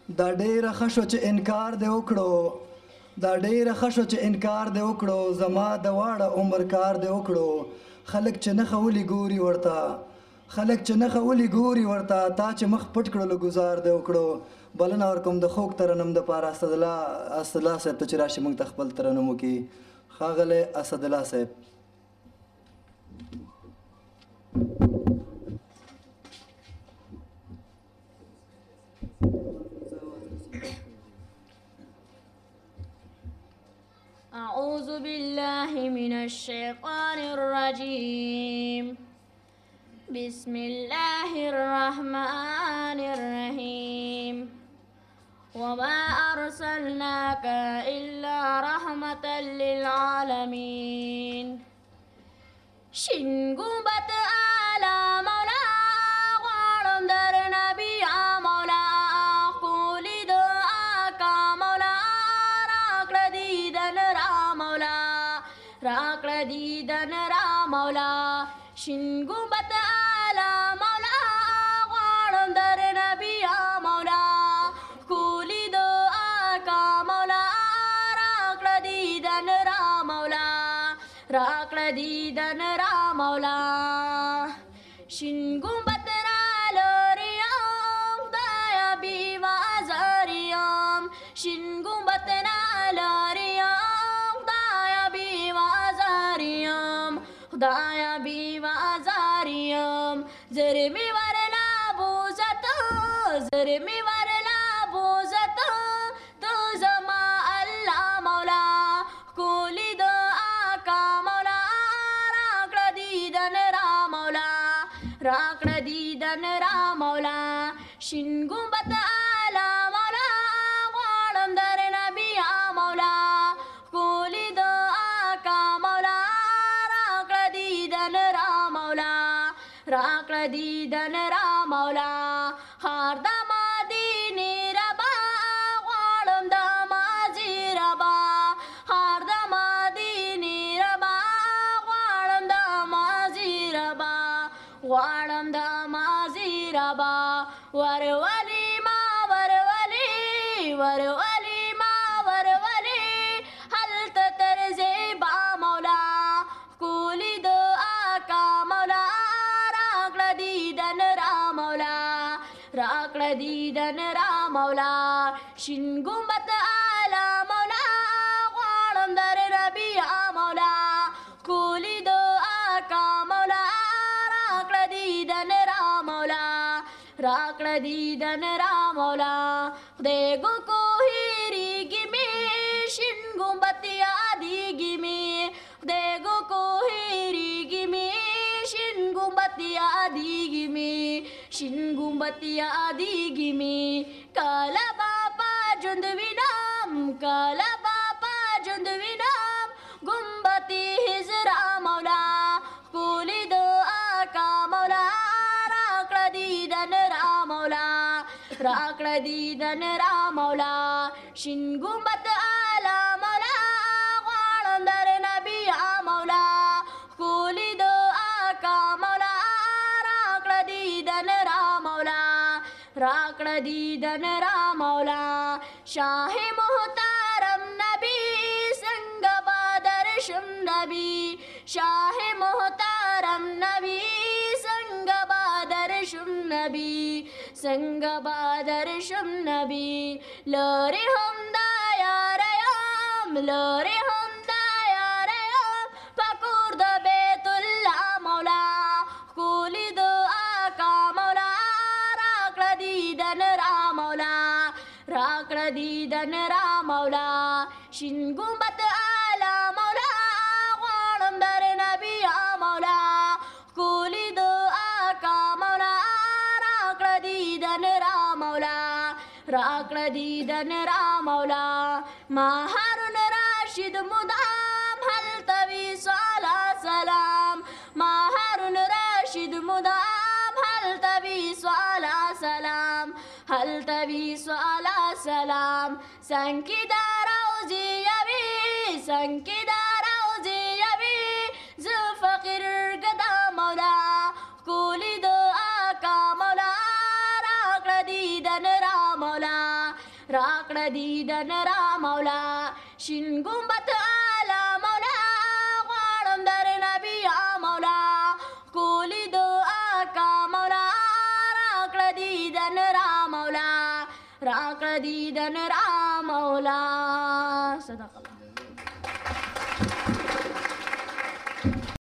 دا ډیره ښه شو چې انکار دې وکړو دا ډیره ښه شو چې انکار دې وکړو زما د واړه عمر کار دې وکړو خلک چې نښه ولي ګوري ورته خلک چې نښه ولي ګوري ورته تا چې مخ پټ کړلو ګزار دې وکړو بلنه ورکوم د خوږ ترنم دپاره اسدالله صاحب ته چې راشي موږ ته خپل ترنم وکړي ښاغلی اسدالله صاحب أعوذ بالله من الشيطان الرجيم بسم الله الرحمن الرحيم وما أرسلناك إلا رحمة للعالمين شنگوبت آلا مولا غارم در نبی مولا قولی دعا مولا راکڑ دیدن را مولا راکڑ دیدن را مولا شنگوبت آلا مولا غارم در نبی مولا قولی دعا مولا راکڑ دیدن را مولا راکڑ دیدن را مولا شین گنبد را لوریم خدایا بی وازاریم شین گنبد را لوریم خدایا بی وازاریم خدایا بی وازاریم زرمی ورلا بوزتا زرمی ورلا بوزتا تو زما اللہ مولا کولی راکڑ دیدن را مولا شین گنبد آلا مولا غوارم در نبی مولا کولی دعا مولا راکڑ دیدن را مولا راکڑ دیدن را مولا خار دا مدینی ربا غوارم دا مازی ربا خار دا مدینی ربا غوارم دا مازی ربا غواړم د مازی ربا ورولي ما ورولي ورولي ما ورولي هلته تر زیبا مولا کولی دعا کا مولا راکړه دیدن را مولا راکړه دیدن را مولا شین ګنبد اعلی مولا غواړم در نبی مولا کولی دعا کا مولا دیدن را مولا راکڑ دیدن را مولا خدای گو کو هیریگی می شین گنبد یادیگی می خدای گو کو هیریگی می شین گنبد یادیگی می شین گنبد یادیگی می کالا باپا جند وینام کالا باپا جند وینام گنبد حزرا مولا کولی دعا کا مولا راکڑ دیدن را مولا راکڑ دیدن را مولا شین گنبد اعلی مولا غواړم در نبی مولا کولی دعا کا مولا راکڑ دیدن را مولا راکڑ دیدن را مولا شاہ محترم نبی سنگ بادر شم نبی شاہ محترم نبی سنگ بادر شم نبی سنگ بادر شم نبی لوری ہم دا یاریم لوری ہم دا یاریم پکور دا بیت اللہ مولا کولی دعا کا مولا راکڑ دیدن را مولا راکڑ دیدن را مولا شین گنبد اعلی مولا غواړم در نبی مولا کولی دعا کا مولا راکڑ دیدن را مولا راکڑ دیدن را مولا ما هارون راشد مدام هلتوی صلا سلام ما هارون راشد مدام هلتوی صلا سلام هلتوی صلا سلام سنکی داروزی یوی سنکی داروزی یوی زفقر گدا مولا کولی دعا کا مولا راکڑ دیدن را مولا راکړه دیدن را مولا شین ګمبت اعلی مولا غواړم در نبی یا مولا کولی د آقا مولا راکړه دیدن را مولا راکړه دیدن را مولا صدق الله